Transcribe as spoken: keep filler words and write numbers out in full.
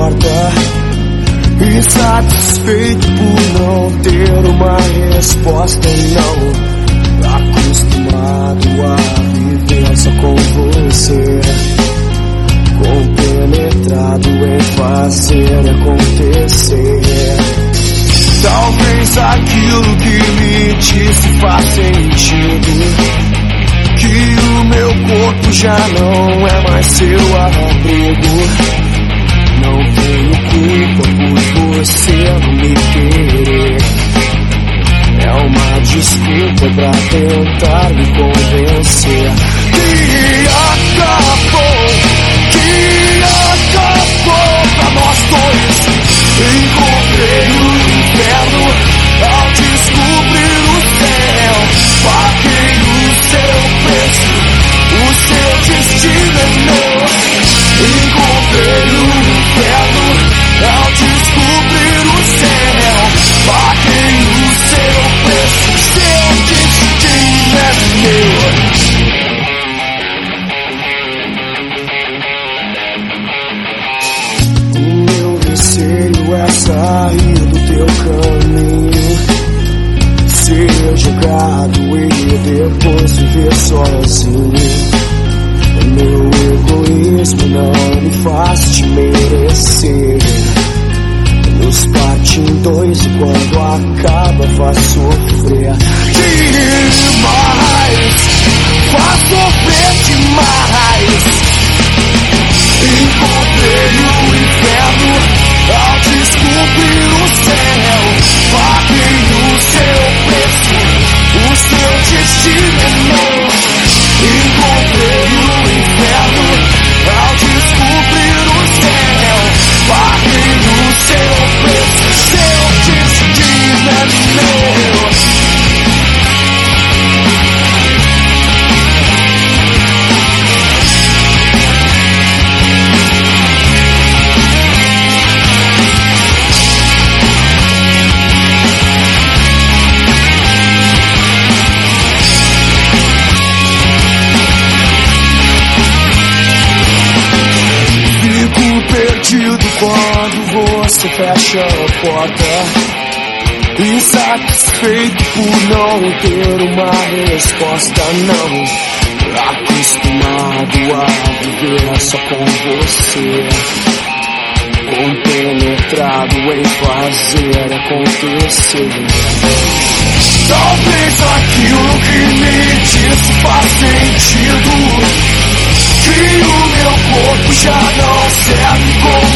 porta, insatisfeito por não ter uma resposta. Não, acostumado a viver só com você, compenetrado em fazer acontecer. Talvez aquilo que me disse faz sentido, que o meu corpo já não é mais seu abrigo. Não tenho culpa por você não me querer, é uma desculpa pra tentar me convencer que acabou, que acabou pra nós dois. Encontrei o inferno ao descobrir o céu, paguei o seu preço, o seu destino é meu. Encontrei o inferno ao descobrir o céu, paguei o seu preço, seu destino é meu. É sair do teu caminho, ser jogado e depois viver sozinho. Meu egoísmo não me faz te merecer, nos parte em dois e quando acaba faz sofrer demais, faz sofrer demais. Encontrei o inferno ao descobrir o céu, paguei o seu preço, o seu destino é meu. Encontrei o inferno ao descobrir o céu, paguei o seu preço, seu destino é meu. Quando você fecha a porta, insatisfeito por não ter uma resposta. Não, acostumado a viver só com você, compenetrado em fazer acontecer. Talvez aquilo que me disse faz sentido, que o meu corpo já não serve como